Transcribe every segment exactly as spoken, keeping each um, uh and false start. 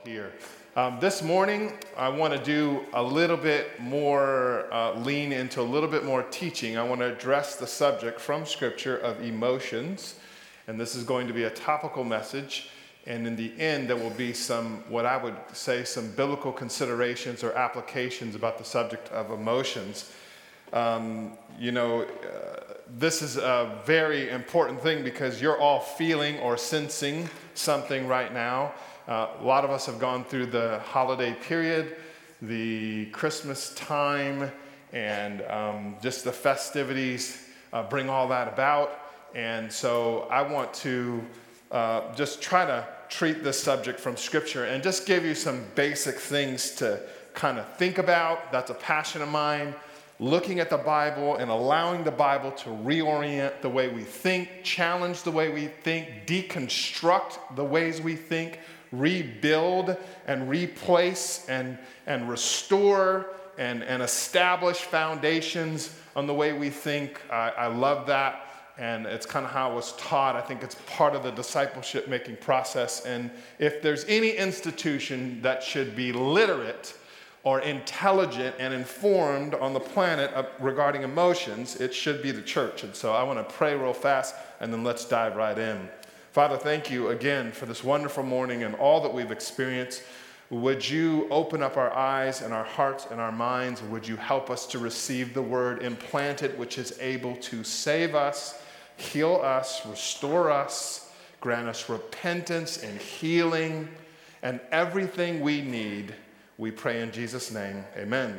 here. Um, this morning, I want to do a little bit more, uh, lean into a little bit more teaching. I want to address the subject from Scripture of emotions, and this is going to be a topical message. And in the end, there will be some, what I would say, some biblical considerations or applications about the subject of emotions. Um, you know, uh, this is a very important thing because you're all feeling or sensing something right now. Uh, a lot of us have gone through the holiday period, the Christmas time, and um, just the festivities uh, bring all that about. And so I want to uh, just try to treat this subject from Scripture and just give you some basic things to kind of think about. That's a passion of mine. Looking at the Bible and allowing the Bible to reorient the way we think, challenge the way we think, deconstruct the ways we think, rebuild and replace and, and restore and, and establish foundations on the way we think. I, I love that, and it's kind of how I was taught. I think it's part of the discipleship making process. And if there's any institution that should be literate or intelligent and informed on the planet regarding emotions, it should be the church. And so I want to pray real fast, and then let's dive right in. Father, thank you again for this wonderful morning and all that we've experienced. Would you open up our eyes and our hearts and our minds? Would you help us to receive the word implanted, which is able to save us, heal us, restore us, grant us repentance and healing, and everything we need. We pray in Jesus' name, amen.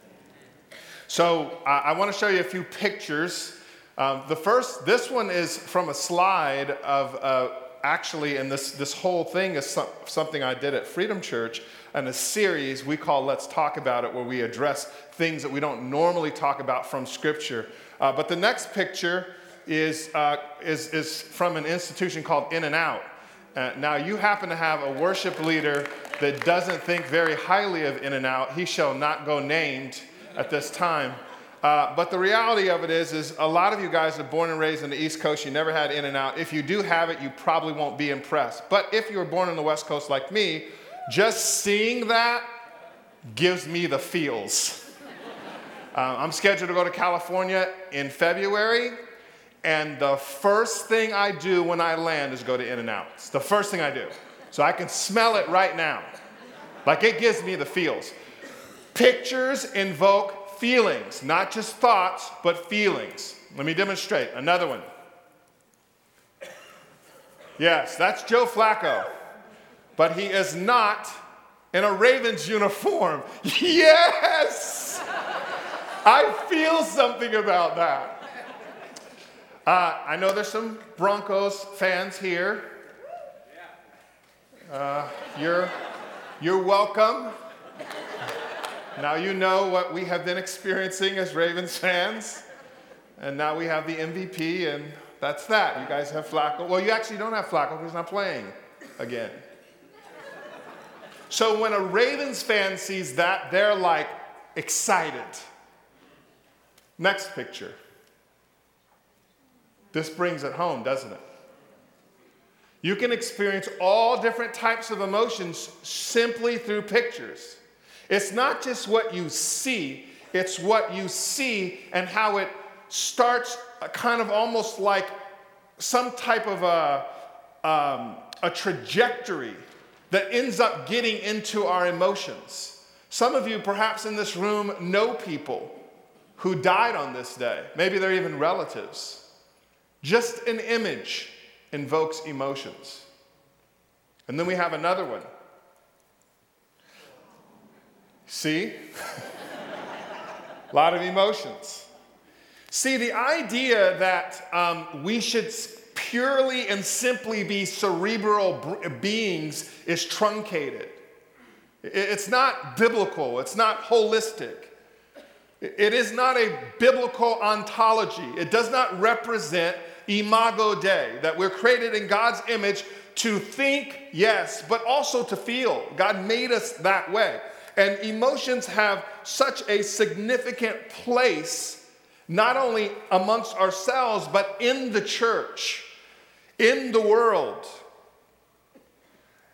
So uh, I want to show you a few pictures. Um, the first, this one is from a slide of, uh, actually, and this, this whole thing is some, something I did at Freedom Church, and a series we call Let's Talk About It, where we address things that we don't normally talk about from Scripture. Uh, but the next picture is, uh, is, is from an institution called In-N-Out. Uh, now, you happen to have a worship leader that doesn't think very highly of In-N-Out. He shall not go named at this time. Uh, but the reality of it is, is a lot of you guys are born and raised on the East Coast. You never had In-N-Out. If you do have it, you probably won't be impressed. But if you were born on the West Coast like me, just seeing that gives me the feels. Uh, I'm scheduled to go to California in February. And the first thing I do when I land is go to In-N-Out. It's the first thing I do. So I can smell it right now. Like, it gives me the feels. Pictures invoke feelings, not just thoughts, but feelings. Let me demonstrate. Another one. Yes, that's Joe Flacco. But he is not in a Ravens uniform. Yes! I feel something about that. Uh, I know there's some Broncos fans here. Uh, you're, you're welcome. Now you know what we have been experiencing as Ravens fans. And now we have the M V P, and that's that. You guys have Flacco. Well, you actually don't have Flacco because he's not playing again. So when a Ravens fan sees that, they're like excited. Next picture. This brings it home, doesn't it? You can experience all different types of emotions simply through pictures. It's not just what you see, it's what you see and how it starts kind of almost like some type of a, um, a trajectory that ends up getting into our emotions. Some of you perhaps in this room know people who died on this day. Maybe they're even relatives. Just an image invokes emotions. And then we have another one. See? A lot of emotions. See, the idea that um, we should purely and simply be cerebral beings is truncated. It's not biblical. It's not holistic. It is not a biblical ontology. It does not represent imago Dei, that we're created in God's image to think, yes, but also to feel. God made us that way. And emotions have such a significant place, not only amongst ourselves, but in the church, in the world.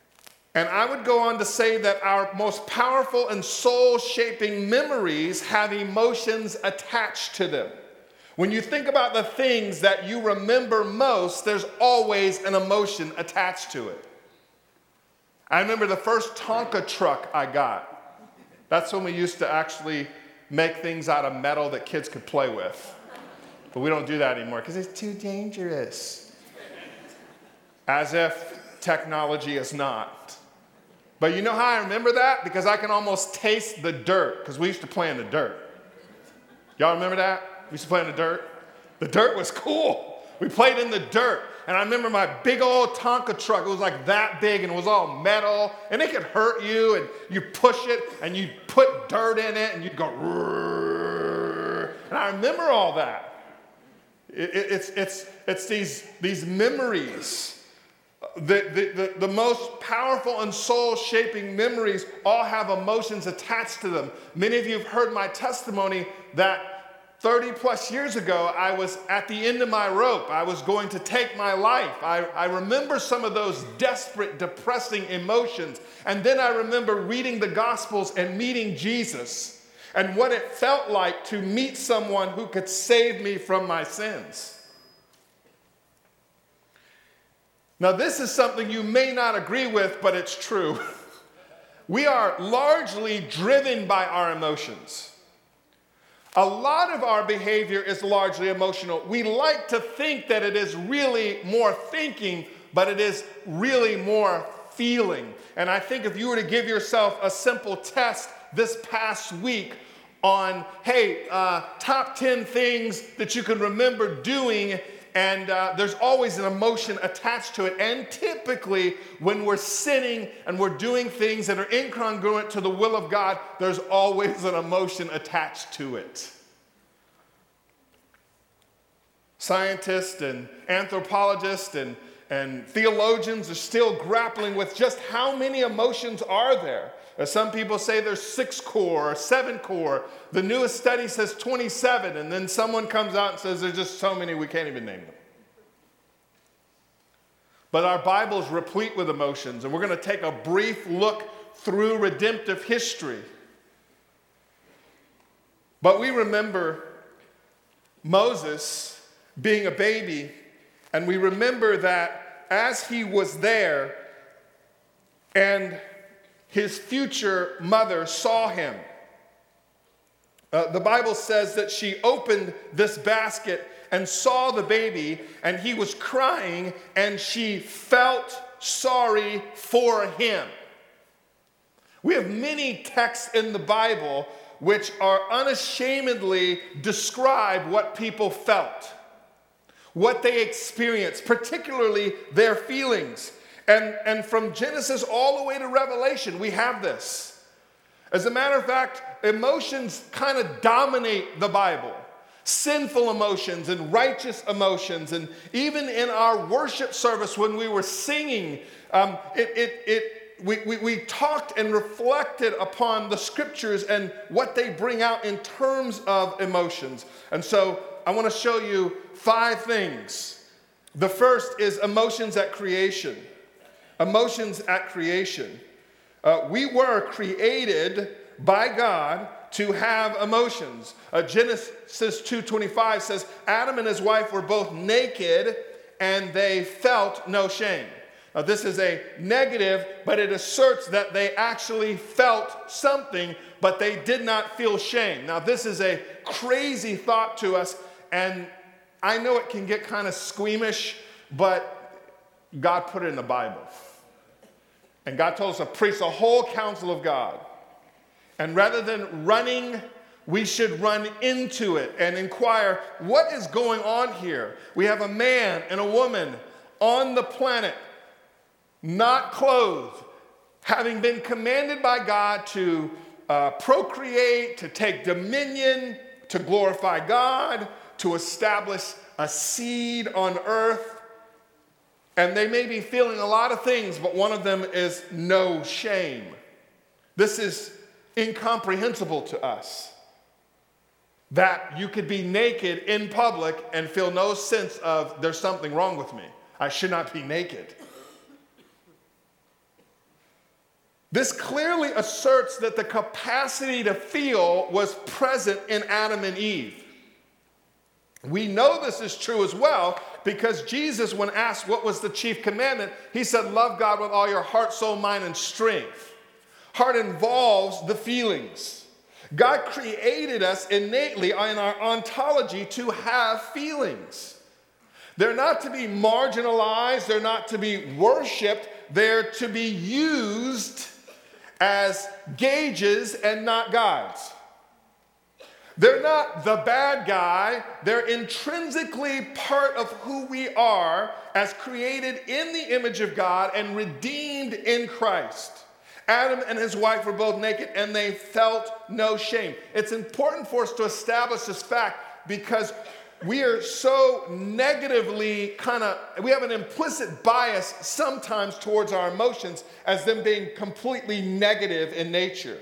And I would go on to say that our most powerful and soul-shaping memories have emotions attached to them. When you think about the things that you remember most, there's always an emotion attached to it. I remember the first Tonka truck I got. That's when we used to actually make things out of metal that kids could play with. But we don't do that anymore because it's too dangerous. As if technology is not. But you know how I remember that? Because I can almost taste the dirt, because we used to play in the dirt. Y'all remember that? We used to play in the dirt. The dirt was cool. We played in the dirt. And I remember my big old Tonka truck. It was like that big, and it was all metal. And it could hurt you, and you push it, and you put dirt in it, and you'd go, rrrr. And I remember all that. It, it, it's, it's, it's these, these memories. The, the, the, the most powerful and soul-shaping memories all have emotions attached to them. Many of you have heard my testimony that thirty plus years ago, I was at the end of my rope. I was going to take my life. I, I remember some of those desperate, depressing emotions. And then I remember reading the Gospels and meeting Jesus and what it felt like to meet someone who could save me from my sins. Now, this is something you may not agree with, but it's true. We are largely driven by our emotions. A lot of our behavior is largely emotional. We like to think that it is really more thinking, but it is really more feeling. And I think if you were to give yourself a simple test this past week on, hey, uh, top ten things that you can remember doing, and uh, there's always an emotion attached to it. And typically, when we're sinning and we're doing things that are incongruent to the will of God, there's always an emotion attached to it. Scientists and anthropologists and, and theologians are still grappling with just how many emotions are there. As some people say there's six core or seven core. The newest study says twenty-seven, and then someone comes out and says there's just so many we can't even name them. But our Bible is replete with emotions, and we're going to take a brief look through redemptive history. But we remember Moses being a baby, and we remember that as he was there and his future mother saw him. Uh, the Bible says that she opened this basket and saw the baby, and he was crying, and she felt sorry for him. We have many texts in the Bible which are unashamedly describe what people felt, what they experienced, particularly their feelings. And, and from Genesis all the way to Revelation, we have this. As a matter of fact, emotions kind of dominate the Bible. Sinful emotions and righteous emotions. And even in our worship service when we were singing, um, it, it, it, we, we, we talked and reflected upon the scriptures and what they bring out in terms of emotions. And so I want to show you five things. The first is emotions at creation. Emotions at creation. Uh, we were created by God to have emotions. Uh, Genesis two twenty-five says, Adam and his wife were both naked and they felt no shame. Now this is a negative, but it asserts that they actually felt something, but they did not feel shame. Now this is a crazy thought to us, and I know it can get kind of squeamish, but God put it in the Bible. And God told us to preach the whole counsel of God. And rather than running, we should run into it and inquire, what is going on here? We have a man and a woman on the planet, not clothed, having been commanded by God to uh, procreate, to take dominion, to glorify God, to establish a seed on earth. And they may be feeling a lot of things, but one of them is no shame. This is incomprehensible to us. That you could be naked in public and feel no sense of there's something wrong with me. I should not be naked. This clearly asserts that the capacity to feel was present in Adam and Eve. We know this is true as well because Jesus, when asked what was the chief commandment, he said, love God with all your heart, soul, mind, and strength. Heart involves the feelings. God created us innately in our ontology to have feelings. They're not to be marginalized. They're not to be worshiped. They're to be used as gauges and not guides. They're not the bad guy. They're intrinsically part of who we are as created in the image of God and redeemed in Christ. Adam and his wife were both naked and they felt no shame. It's important for us to establish this fact because we are so negatively kind of, we have an implicit bias sometimes towards our emotions as them being completely negative in nature.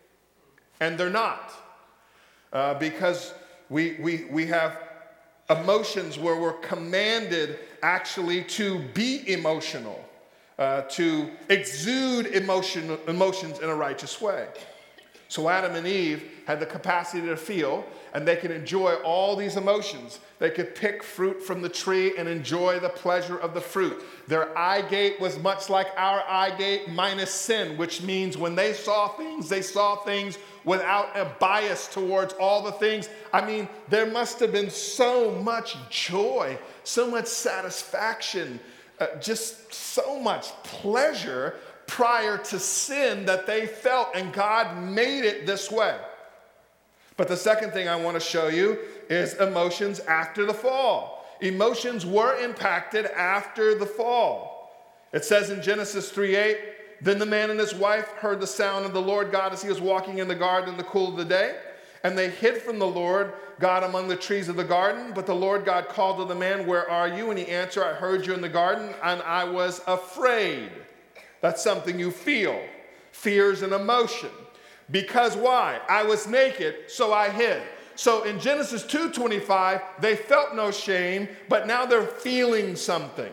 And they're not. Uh, because we, we, we have emotions where we're commanded actually to be emotional, uh, to exude emotion, emotions in a righteous way. So Adam and Eve had the capacity to feel, and they could enjoy all these emotions. They could pick fruit from the tree and enjoy the pleasure of the fruit. Their eye gate was much like our eye gate minus sin, which means when they saw things, they saw things without a bias towards all the things. I mean, there must have been so much joy, so much satisfaction, uh, just so much pleasure prior to sin that they felt, and God made it this way. But the second thing I want to show you is emotions after the fall. Emotions were impacted after the fall. It says in Genesis three eight, then the man and his wife heard the sound of the Lord God as he was walking in the garden in the cool of the day, and they hid from the Lord God among the trees of the garden. But the Lord God called to the man, where are you? And he answered, I heard you in the garden, and I was afraid. That's something you feel. Fear is an emotion. Because why? I was naked, so I hid. So in Genesis two twenty-five, they felt no shame, but now they're feeling something.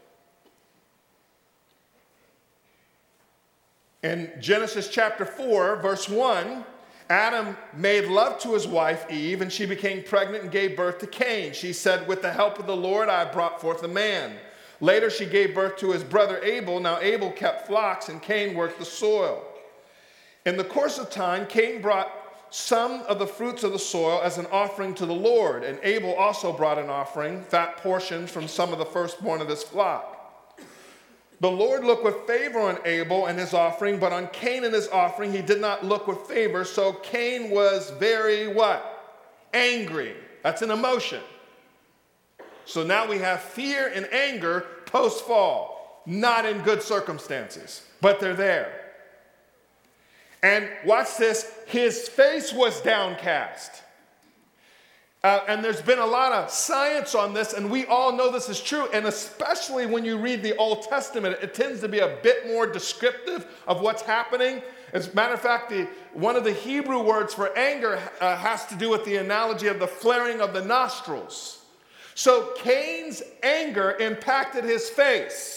In Genesis chapter four, verse one, Adam made love to his wife Eve, and she became pregnant and gave birth to Cain. She said, with the help of the Lord, I brought forth a man. Later, she gave birth to his brother Abel. Now Abel kept flocks, and Cain worked the soil. In the course of time, Cain brought some of the fruits of the soil as an offering to the Lord, and Abel also brought an offering, fat portions from some of the firstborn of his flock. The Lord looked with favor on Abel and his offering, but on Cain and his offering he did not look with favor, so Cain was very what? Angry. That's an emotion. So now we have fear and anger post-fall, not in good circumstances, but they're there. And watch this, his face was downcast. Uh, and there's been a lot of science on this, and we all know this is true. And especially when you read the Old Testament, it tends to be a bit more descriptive of what's happening. As a matter of fact, the, one of the Hebrew words for anger uh, has to do with the analogy of the flaring of the nostrils. So Cain's anger impacted his face.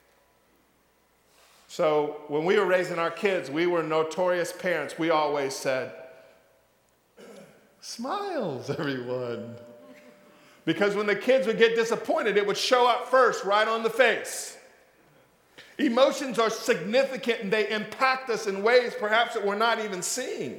So when we were raising our kids, we were notorious parents. We always said, smiles, everyone. Because when the kids would get disappointed, it would show up first, right on the face. Emotions are significant and they impact us in ways perhaps that we're not even seeing.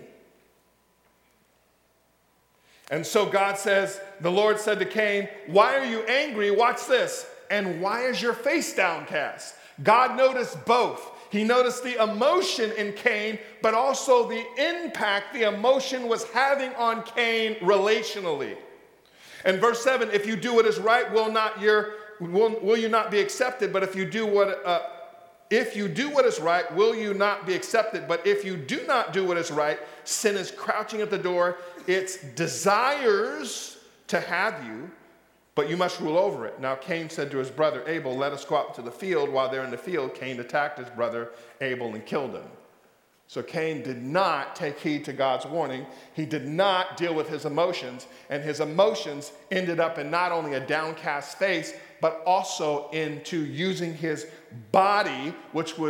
And so God says, the Lord said to Cain, why are you angry? Watch this. And why is your face downcast? God noticed both. He noticed the emotion in Cain, but also the impact the emotion was having on Cain relationally. And verse seven, if you do what is right, will not your will, will you not be accepted? But if you do what uh, if you do what is right, will you not be accepted? But if you do not do what is right, sin is crouching at the door. It desires to have you, but you must rule over it. Now Cain said to his brother Abel, let us go out into the field. While they're in the field, Cain attacked his brother Abel and killed him. So Cain did not take heed to God's warning. He did not deal with his emotions, and his emotions ended up in not only a downcast face, but also into using his body, which was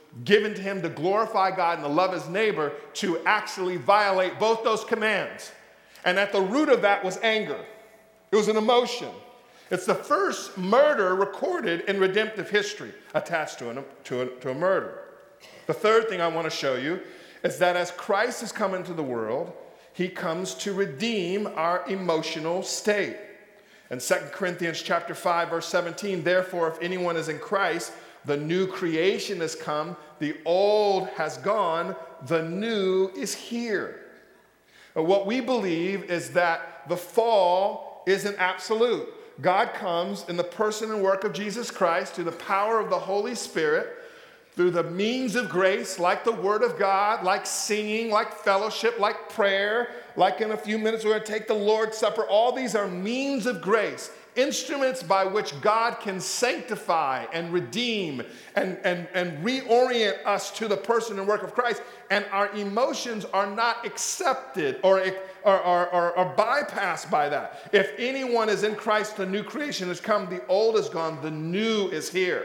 given to him to glorify God and to love his neighbor, to actually violate both those commands. And at the root of that was anger. It was an emotion. It's the first murder recorded in redemptive history attached to, an, to, a, to a murder. The third thing I want to show you is that as Christ has come into the world, he comes to redeem our emotional state. In Second Corinthians chapter five, verse seventeen, therefore, if anyone is in Christ, the new creation has come, the old has gone, the new is here. What we believe is that the fall isn't absolute. God comes in the person and work of Jesus Christ through the power of the Holy Spirit, through the means of grace, like the Word of God, like singing, like fellowship, like prayer, like in a few minutes we're going to take the Lord's Supper. All these are means of grace, instruments by which God can sanctify and redeem and, and, and reorient us to the person and work of Christ. And our emotions are not accepted or, or, or, or, or bypassed by that. If anyone is in Christ, the new creation has come, the old is gone, the new is here.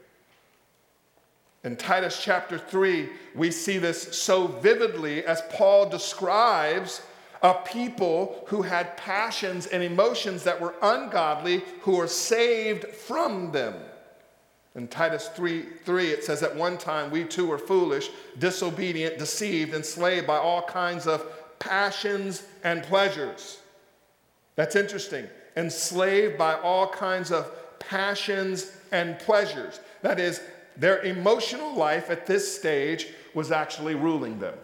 In Titus chapter three, we see this so vividly as Paul describes a people who had passions and emotions that were ungodly, who are saved from them. In Titus three, three, it says, at one time we too were foolish, disobedient, deceived, enslaved by all kinds of passions and pleasures. That's interesting. Enslaved by all kinds of passions and pleasures. That is, their emotional life at this stage was actually ruling them.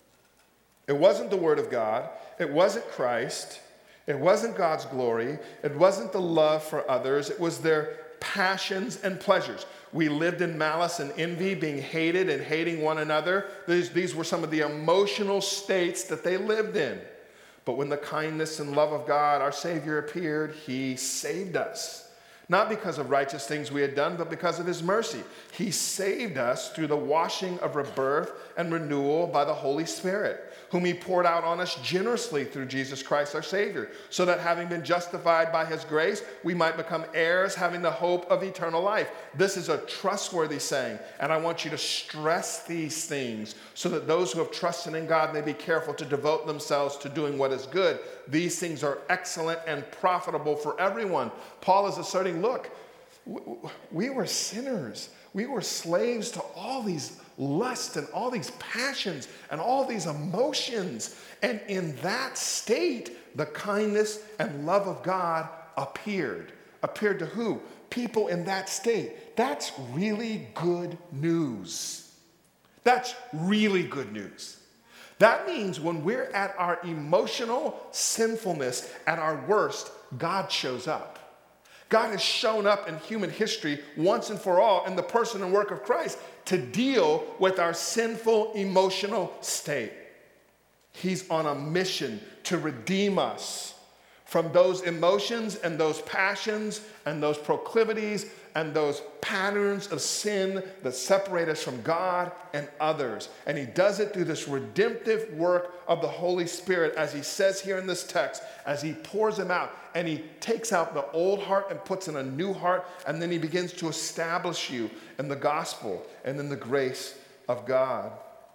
It wasn't the Word of God. It wasn't Christ. It wasn't God's glory. It wasn't the love for others. It was their passions and pleasures. We lived in malice and envy, being hated and hating one another. These, these were some of the emotional states that they lived in. But when the kindness and love of God, our Savior, appeared, he saved us. Not because of righteous things we had done, but because of his mercy. He saved us through the washing of rebirth and renewal by the Holy Spirit, whom he poured out on us generously through Jesus Christ our Savior, so that having been justified by his grace, we might become heirs, having the hope of eternal life. This is a trustworthy saying, and I want you to stress these things so that those who have trusted in God may be careful to devote themselves to doing what is good. These things are excellent and profitable for everyone. Paul is asserting, look, we were sinners. We were slaves to all these lusts and all these passions and all these emotions. And in that state, the kindness and love of God appeared. Appeared to who? People in that state. That's really good news. That's really good news. That means when we're at our emotional sinfulness, at our worst, God shows up. God has shown up in human history once and for all in the person and work of Christ to deal with our sinful emotional state. He's on a mission to redeem us from those emotions and those passions and those proclivities and those patterns of sin that separate us from God and others. And he does it through this redemptive work of the Holy Spirit, as he says here in this text, as he pours them out. And he takes out the old heart and puts in a new heart, and then he begins to establish you in the gospel and in the grace of God.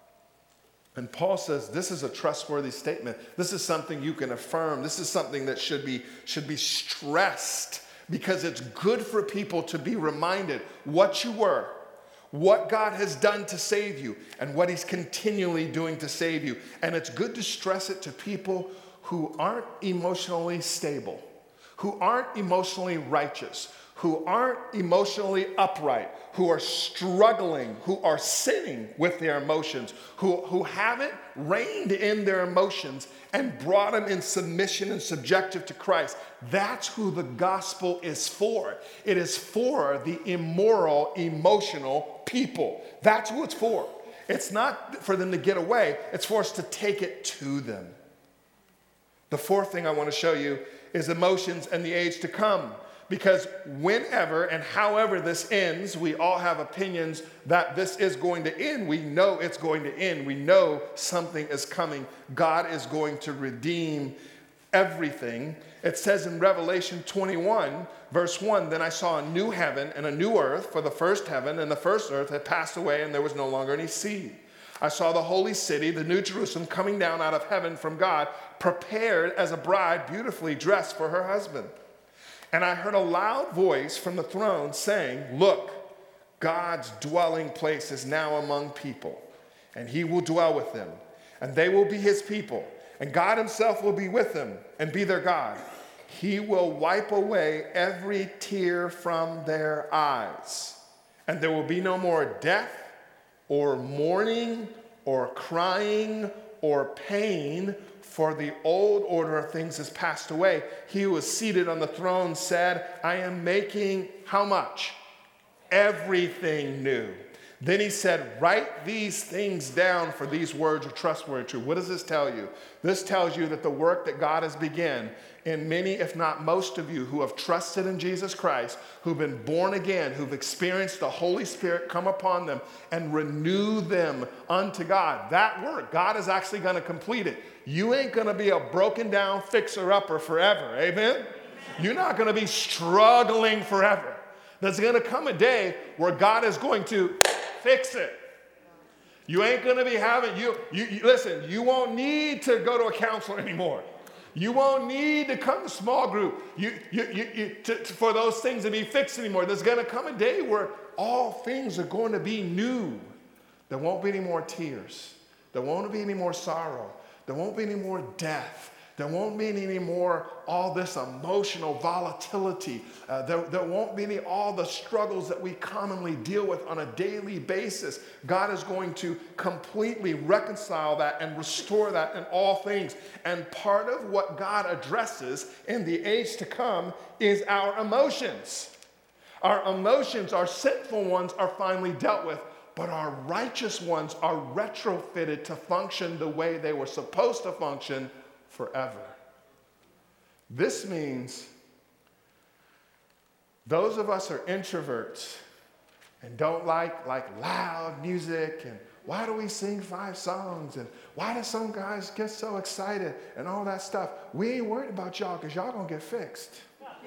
And Paul says this is a trustworthy statement. This is something you can affirm. This is something that should be, should be stressed, because it's good for people to be reminded what you were, what God has done to save you, and what he's continually doing to save you. And it's good to stress it to people who aren't emotionally stable, who aren't emotionally righteous, who aren't emotionally upright, who are struggling, who are sinning with their emotions, who, who haven't reined in their emotions and brought them in submission and subjective to Christ. That's who the gospel is for. It is for the immoral, emotional people. That's who it's for. It's not for them to get away. It's for us to take it to them. The fourth thing I want to show you is emotions and the age to come. Because whenever and however this ends, we all have opinions that this is going to end. We know it's going to end. We know something is coming. God is going to redeem everything. It says in Revelation twenty-one, Verse one, then I saw a new heaven and a new earth, for the first heaven and the first earth had passed away, and there was no longer any sea. I saw the holy city, the new Jerusalem, coming down out of heaven from God, prepared as a bride beautifully dressed for her husband. And I heard a loud voice from the throne saying, look, God's dwelling place is now among people, and he will dwell with them, and they will be his people, and God himself will be with them and be their God. He will wipe away every tear from their eyes, and there will be no more death or mourning or crying or pain, for the old order of things has passed away. He who was seated on the throne said, I am making how much? Everything new. Then he said, write these things down, for these words are trustworthy and true. What does this tell you? This tells you that the work that God has begun in many, if not most of you who have trusted in Jesus Christ, who've been born again, who've experienced the Holy Spirit come upon them and renew them unto God. That work, God is actually going to complete it. You ain't going to be a broken down fixer-upper forever. Amen? Amen. You're not going to be struggling forever. There's going to come a day where God is going to fix it. You ain't going to be having, you, you, you listen, you won't need to go to a counselor anymore. You won't need to come to small group you, you, you, you, to, to, for those things to be fixed anymore. There's going to come a day where all things are going to be new. There won't be any more tears. There won't be any more sorrow. There won't be any more death. There won't be any more all this emotional volatility. Uh, there, there won't be any all the struggles that we commonly deal with on a daily basis. God is going to completely reconcile that and restore that in all things. And part of what God addresses in the age to come is our emotions. Our emotions, our sinful ones, are finally dealt with, but our righteous ones are retrofitted to function the way they were supposed to function forever. This means those of us are introverts and don't like like loud music, and why do we sing five songs, and why do some guys get so excited and all that stuff. We ain't worried about y'all because y'all gonna get fixed.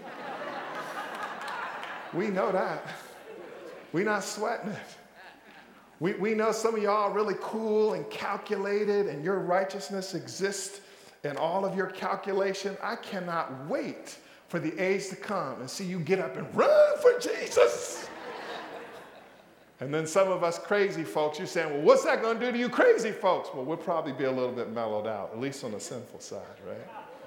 We know that. We not sweating it. We, we know some of y'all are really cool and calculated, and your righteousness exists in all of your calculation. I cannot wait for the age to come and see you get up and run for Jesus. And then some of us crazy folks, you're saying, well, what's that going to do to you crazy folks? Well, we'll probably be a little bit mellowed out, at least on the sinful side, right?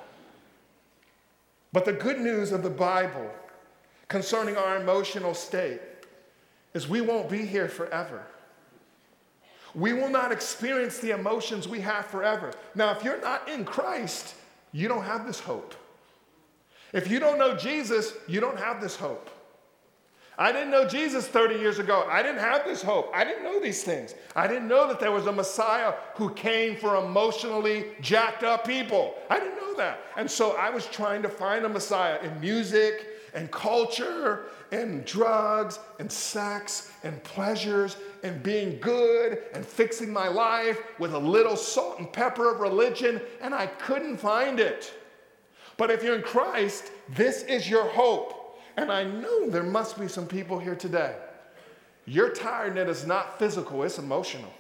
But the good news of the Bible concerning our emotional state is we won't be here forever. We will not experience the emotions we have forever. Now, if you're not in Christ, you don't have this hope. If you don't know Jesus, you don't have this hope. I didn't know Jesus thirty years ago. I didn't have this hope. I didn't know these things. I didn't know that there was a Messiah who came for emotionally jacked up people. I didn't know that. And so I was trying to find a Messiah in music and culture and drugs and sex and pleasures and being good and fixing my life with a little salt and pepper of religion, and I couldn't find it. But if you're in Christ, this is your hope. And I know there must be some people here today. Your tiredness is not physical, it's emotional.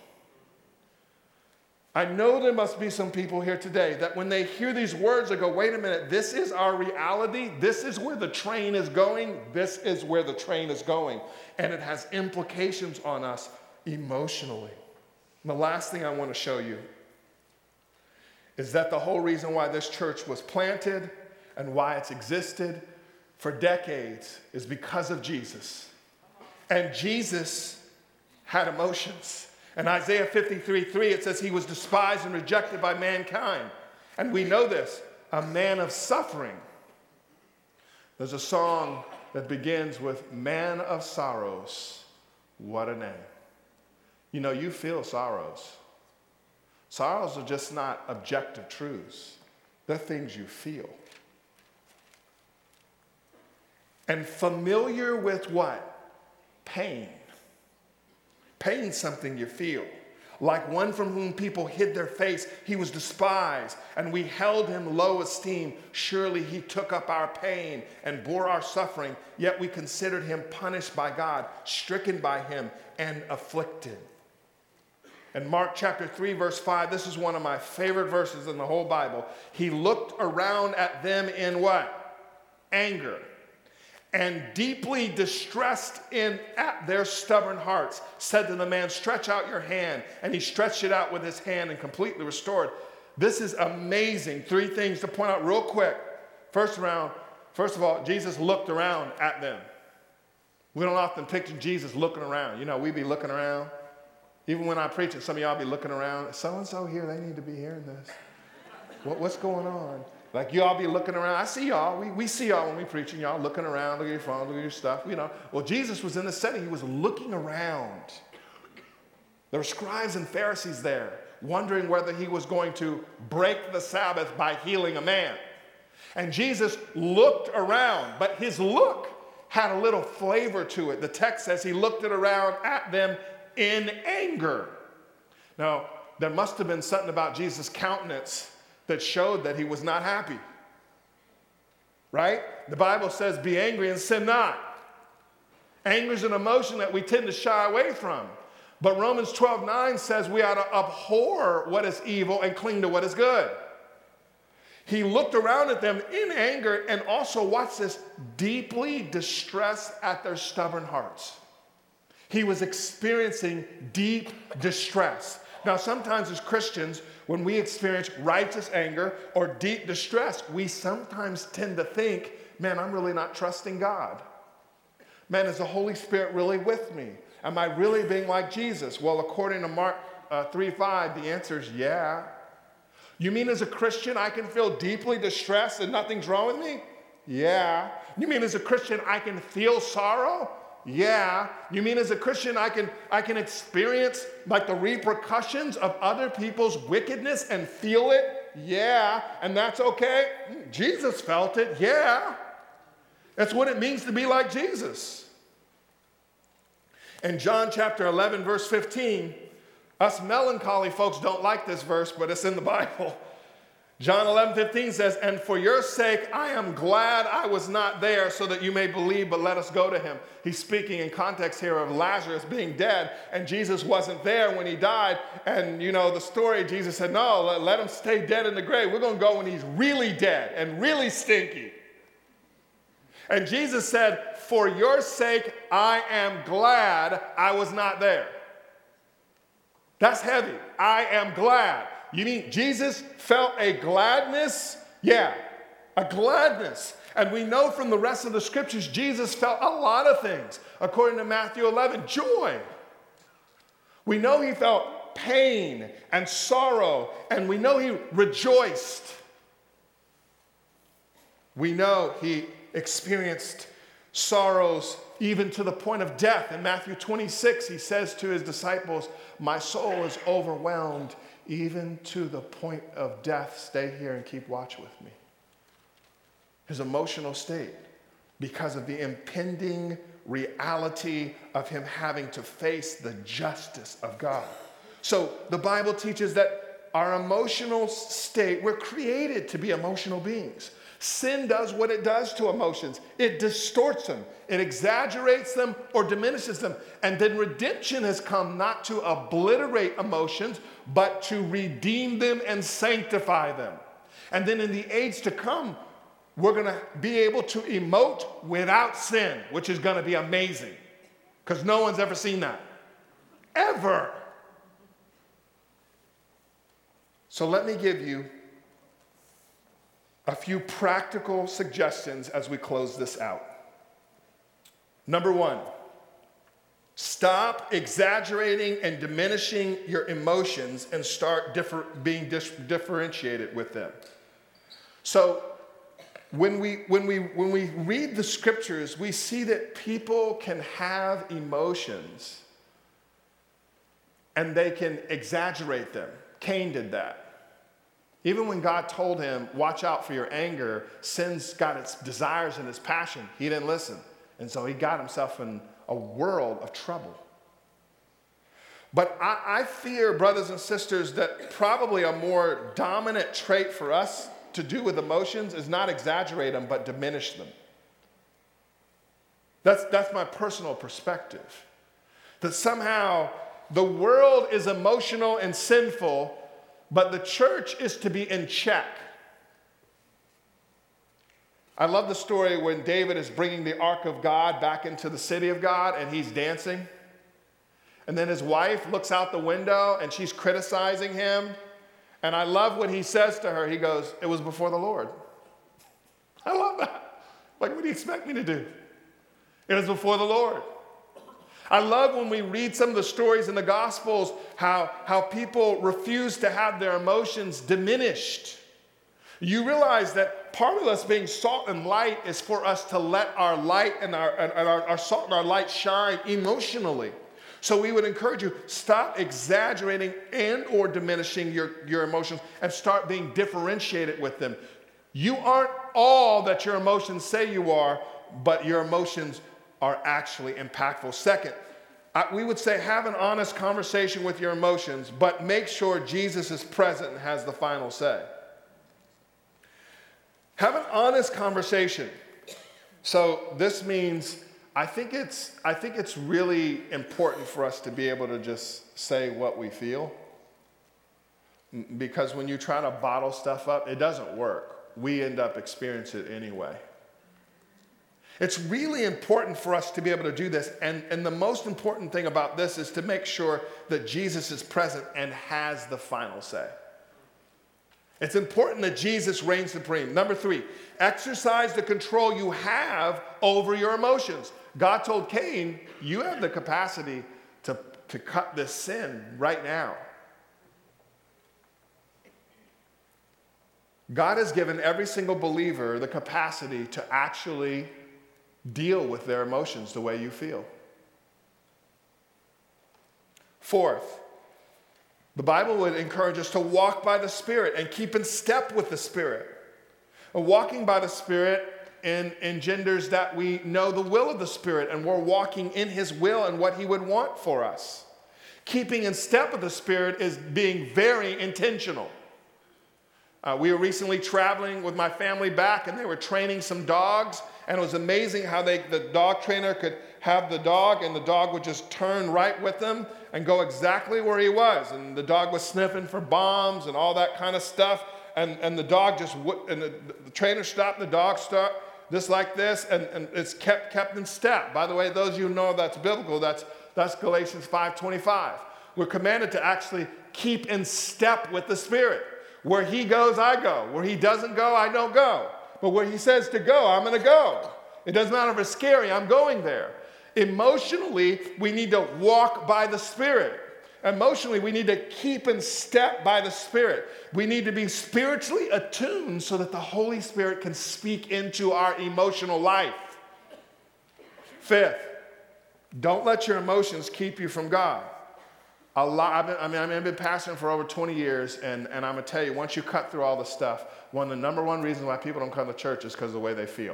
I know there must be some people here today that when they hear these words, they go, wait a minute, this is our reality. This is where the train is going. This is where the train is going. And it has implications on us emotionally. And the last thing I want to show you is that the whole reason why this church was planted and why it's existed for decades is because of Jesus. And Jesus had emotions. In Isaiah fifty-three three, it says he was despised and rejected by mankind. And we know this, a man of suffering. There's a song that begins with, man of sorrows, what a name. You know, you feel sorrows. Sorrows are just not objective truths. They're things you feel. And familiar with what? Pain. Pain's something you feel. Like one from whom people hid their face, he was despised, and we held him low esteem. Surely he took up our pain and bore our suffering, yet we considered him punished by God, stricken by him, and afflicted. In Mark chapter three, verse five, this is one of my favorite verses in the whole Bible. He looked around at them in what? Anger. And deeply distressed in at their stubborn hearts, said to the man, stretch out your hand. And he stretched it out with his hand and completely restored. This is amazing. Three things to point out real quick. First round, first of all, Jesus looked around at them. We don't often picture Jesus looking around. You know, we be looking around. Even when I preach it, some of y'all be looking around. So-and-so here, they need to be hearing this. What, what's going on? Like y'all be looking around. I see y'all. We, we see y'all when we preaching. Y'all looking around, look at your phone, look at your stuff. You know. Well, Jesus was in the setting. He was looking around. There were scribes and Pharisees there, wondering whether he was going to break the Sabbath by healing a man. And Jesus looked around, but his look had a little flavor to it. The text says he looked it around at them in anger. Now, there must have been something about Jesus' countenance that showed that he was not happy. Right? The Bible says, be angry and sin not. Anger is an emotion that we tend to shy away from. But Romans twelve nine says we ought to abhor what is evil and cling to what is good. He looked around at them in anger and also, watch this, deeply distressed at their stubborn hearts. He was experiencing deep distress. Now, sometimes as Christians, when we experience righteous anger or deep distress, we sometimes tend to think, man, I'm really not trusting God. Man, is the Holy Spirit really with me? Am I really being like Jesus? Well, according to Mark uh, three five, the answer is yeah. You mean as a Christian, I can feel deeply distressed and nothing's wrong with me? Yeah. You mean as a Christian, I can feel sorrow? Yeah. You mean as a Christian, I can, I can experience like the repercussions of other people's wickedness and feel it? Yeah. And that's okay? Jesus felt it. Yeah. That's what it means to be like Jesus. In John chapter eleven, verse fifteen, us melancholy folks don't like this verse, but it's in the Bible. John eleven fifteen says, and for your sake, I am glad I was not there so that you may believe, but let us go to him. He's speaking in context here of Lazarus being dead, and Jesus wasn't there when he died. And you know the story, Jesus said, no, let, let him stay dead in the grave. We're going to go when he's really dead and really stinky. And Jesus said, for your sake, I am glad I was not there. That's heavy. I am glad. You mean Jesus felt a gladness? Yeah, a gladness. And we know from the rest of the scriptures, Jesus felt a lot of things. According to Matthew eleven, joy. We know he felt pain and sorrow, and we know he rejoiced. We know he experienced sorrows even to the point of death. In Matthew twenty-six, he says to his disciples, my soul is overwhelmed even to the point of death. Stay here and keep watch with me. His emotional state, because of the impending reality of him having to face the justice of God. So the Bible teaches that our emotional state, we're created to be emotional beings. Sin does what it does to emotions. It distorts them. It exaggerates them or diminishes them. And then redemption has come not to obliterate emotions, but to redeem them and sanctify them. And then in the age to come, we're going to be able to emote without sin, which is going to be amazing. Because no one's ever seen that. Ever. So let me give you a few practical suggestions as we close this out. Number one, stop exaggerating and diminishing your emotions and start differ, being dis- differentiated with them. So when we, when, we, when we read the scriptures, we see that people can have emotions and they can exaggerate them. Cain did that. Even when God told him, watch out for your anger, sin's got its desires and its passion, he didn't listen. And so he got himself in a world of trouble. But I, I fear, brothers and sisters, that probably a more dominant trait for us to do with emotions is not exaggerate them, but diminish them. That's, that's my personal perspective. That somehow the world is emotional and sinful, but the church is to be in check. I love the story when David is bringing the ark of God back into the city of God and he's dancing. And then his wife looks out the window and she's criticizing him. And I love what he says to her. He goes, "It was before the Lord." I love that. Like, what do you expect me to do? It was before the Lord. I love when we read some of the stories in the Gospels, how, how people refuse to have their emotions diminished. You realize that part of us being salt and light is for us to let our light and our, and our, our salt and our light shine emotionally. So we would encourage you, stop exaggerating and or diminishing your, your emotions and start being differentiated with them. You aren't all that your emotions say you are, but your emotions are actually impactful. Second, I, we would say have an honest conversation with your emotions, but make sure Jesus is present and has the final say. Have an honest conversation. So this means I think it's I think it's really important for us to be able to just say what we feel. Because when you try to bottle stuff up, it doesn't work. We end up experiencing it anyway. It's really important for us to be able to do this. And, and the most important thing about this is to make sure that Jesus is present and has the final say. It's important that Jesus reigns supreme. Number three, exercise the control you have over your emotions. God told Cain, you have the capacity to, to cut this sin right now. God has given every single believer the capacity to actually deal with their emotions the way you feel. Fourth, the Bible would encourage us to walk by the Spirit and keep in step with the Spirit. And walking by the Spirit en- engenders that we know the will of the Spirit and we're walking in His will and what He would want for us. Keeping in step with the Spirit is being very intentional. Uh, we were recently traveling with my family back and they were training some dogs, and it was amazing how they, the dog trainer could have the dog and the dog would just turn right with them and go exactly where he was. And the dog was sniffing for bombs and all that kind of stuff. And, and the dog just, w- and the, the trainer stopped, the dog stopped, just like this, and, and it's kept, kept in step. By the way, those of you who know that's biblical, that's, that's Galatians five twenty-five. We're commanded to actually keep in step with the Spirit. Where He goes, I go. Where He doesn't go, I don't go. But where He says to go, I'm going to go. It doesn't matter if it's scary, I'm going there. Emotionally, we need to walk by the Spirit. Emotionally, we need to keep in step by the Spirit. We need to be spiritually attuned so that the Holy Spirit can speak into our emotional life. Fifth, don't let your emotions keep you from God. A lot, I've been, I mean, I've been pastoring for over twenty years, and, and I'm going to tell you, once you cut through all the stuff, one of the number one reasons why people don't come to church is because of the way they feel.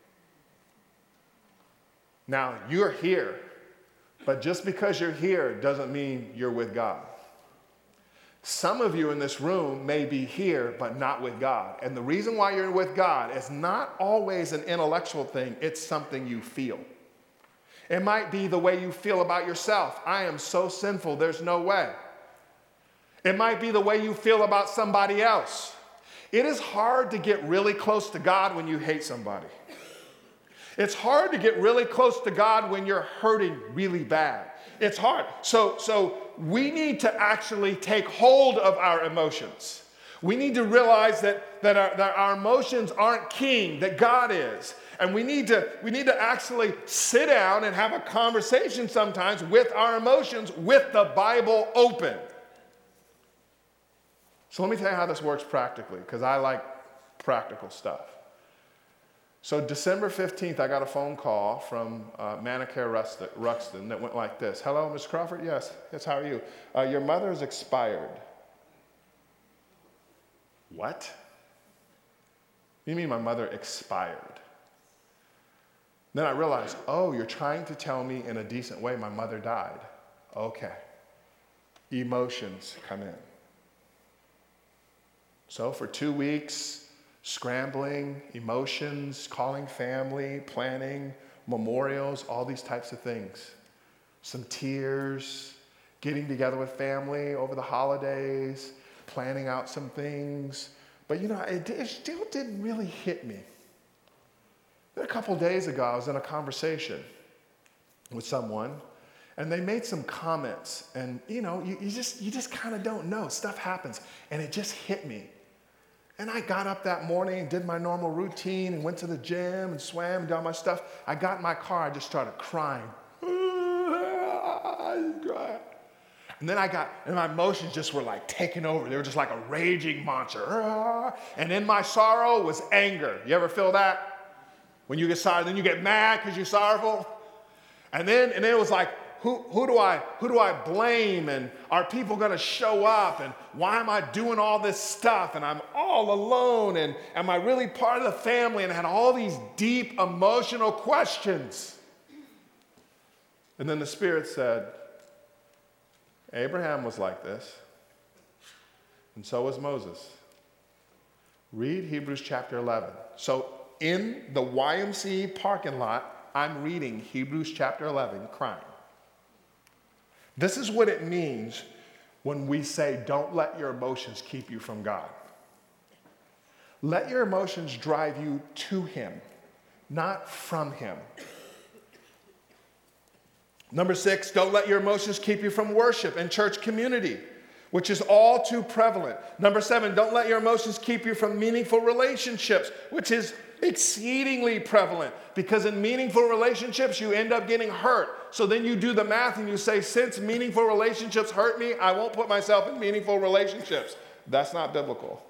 Now, you're here, but just because you're here doesn't mean you're with God. Some of you in this room may be here, but not with God. And the reason why you're with God is not always an intellectual thing. It's something you feel. It might be the way you feel about yourself. I am so sinful, there's no way. It might be the way you feel about somebody else. It is hard to get really close to God when you hate somebody. It's hard to get really close to God when you're hurting really bad. It's hard. So, so we need to actually take hold of our emotions. We need to realize that, that, our, that our emotions aren't king, that God is. And we need to, we need to actually sit down and have a conversation sometimes with our emotions with the Bible open. So let me tell you how this works practically, because I like practical stuff. So December fifteenth, I got a phone call from uh, Manicare Ruxton that went like this. Hello, Mister Crawford? Yes. Yes, how are you? Uh, your mother is expired. What? You mean my mother expired? Then I realized, oh, you're trying to tell me in a decent way my mother died. Okay. emotions come in. So for two weeks, scrambling, emotions, calling family, planning, memorials, all these types of things. Some tears, getting together with family over the holidays, planning out some things. But you know, it, it still didn't really hit me. A couple days ago, I was in a conversation with someone, and they made some comments, and you know, you, you just you just kind of don't know. Stuff happens, and it just hit me. And I got up that morning and did my normal routine and went to the gym and swam and did all my stuff. I got in my car, I just started crying. And then I got, and my emotions just were like taking over. They were just like a raging monster. And in my sorrow was anger. You ever feel that? When you get sorry, then you get mad because you're sorrowful. And then, and then it was like, who, who do I, who do I blame? And are people going to show up? And why am I doing all this stuff? And I'm all alone. And am I really part of the family? And I had all these deep emotional questions. And then the Spirit said, Abraham was like this, and so was Moses. Read Hebrews chapter eleven. So in the Y M C A parking lot, I'm reading Hebrews chapter eleven, crying. This is what it means when we say, don't let your emotions keep you from God. Let your emotions drive you to Him, not from Him. Number six, don't let your emotions keep you from worship and church community, which is all too prevalent. Number seven, don't let your emotions keep you from meaningful relationships, which is exceedingly prevalent, because in meaningful relationships, you end up getting hurt. So then you do the math and you say, since meaningful relationships hurt me, I won't put myself in meaningful relationships. That's not biblical.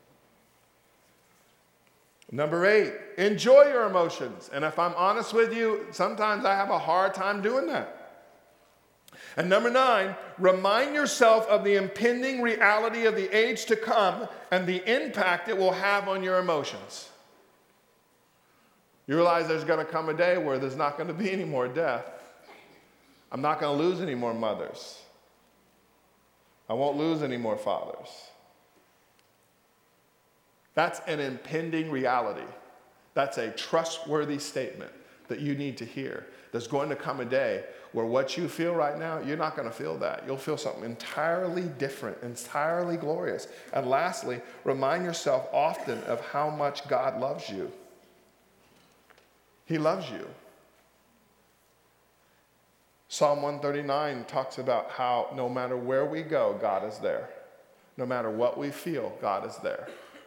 Number eight, enjoy your emotions. And if I'm honest with you, sometimes I have a hard time doing that. And number nine, remind yourself of the impending reality of the age to come and the impact it will have on your emotions. You realize there's going to come a day where there's not going to be any more death. I'm not going to lose any more mothers. I won't lose any more fathers. That's an impending reality. That's a trustworthy statement that you need to hear. There's going to come a day where what you feel right now, you're not going to feel that. You'll feel something entirely different, entirely glorious. And lastly, remind yourself often of how much God loves you. He loves you. Psalm one thirty-nine talks about how no matter where we go, God is there. No matter what we feel, God is there.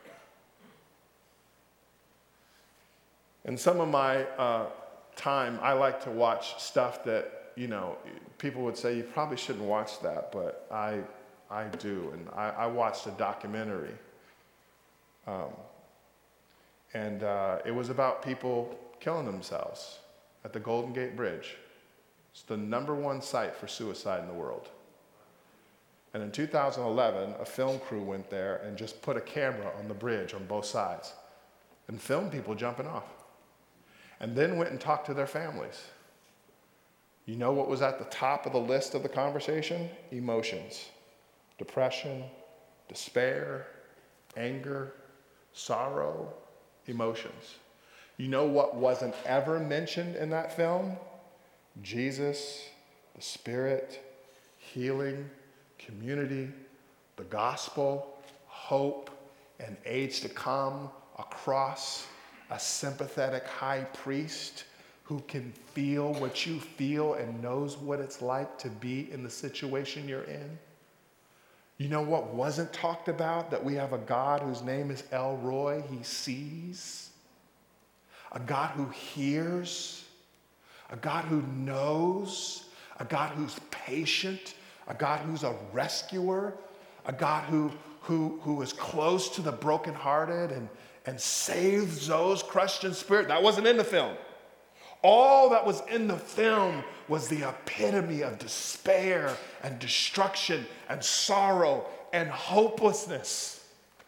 In some of my uh, time, I like to watch stuff that, you know, people would say you probably shouldn't watch that, but I, I do. And I, I watched a documentary. Um, and uh, it was about people killing themselves at the Golden Gate Bridge. It's the number one site for suicide in the world. And in two thousand eleven, a film crew went there and just put a camera on the bridge on both sides and filmed people jumping off. And then went and talked to their families. You know what was at the top of the list of the conversation? Emotions. Depression, despair, anger, sorrow, emotions. You know what wasn't ever mentioned in that film? Jesus, the Spirit, healing, community, the gospel, hope, an age to come, a cross, a sympathetic high priest who can feel what you feel and knows what it's like to be in the situation you're in. You know what wasn't talked about? That we have a God whose name is El Roi. He sees. A God who hears. A God who knows. A God who's patient. A God who's a rescuer. A God who, who, who is close to the brokenhearted and and saves those crushed in spirit. That wasn't in the film. All that was in the film was the epitome of despair and destruction and sorrow and hopelessness.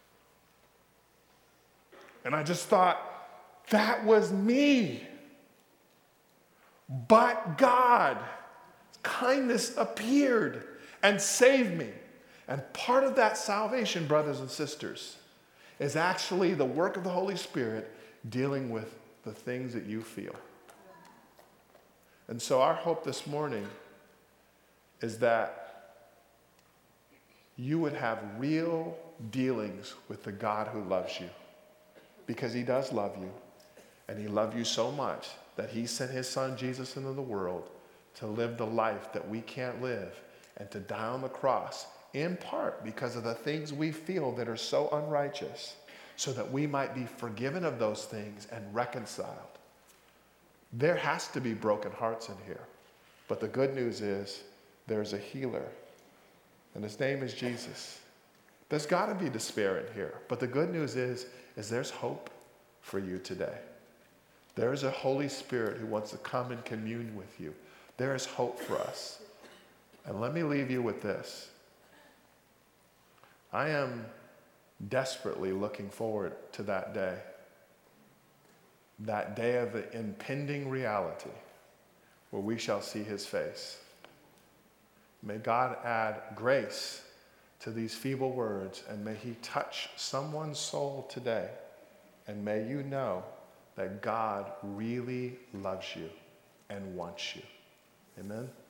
And I just thought, that was me. But God, kindness appeared and save me. And part of that salvation, brothers and sisters, is actually the work of the Holy Spirit dealing with the things that you feel. And so our hope this morning is that you would have real dealings with the God who loves you. Because he does love you. And he loved you so much that he sent his son Jesus into the world to live the life that we can't live and to die on the cross, in part because of the things we feel that are so unrighteous, so that we might be forgiven of those things and reconciled. There has to be broken hearts in here. But the good news is there's a healer, and his name is Jesus. There's got to be despair in here. But the good news is, is there's hope for you today. There is a Holy Spirit who wants to come and commune with you. There is hope for us. And let me leave you with this. I am desperately looking forward to that day. That day of the impending reality where we shall see his face. May God add grace to these feeble words, and may he touch someone's soul today. And may you know that God really loves you and wants you. Amen.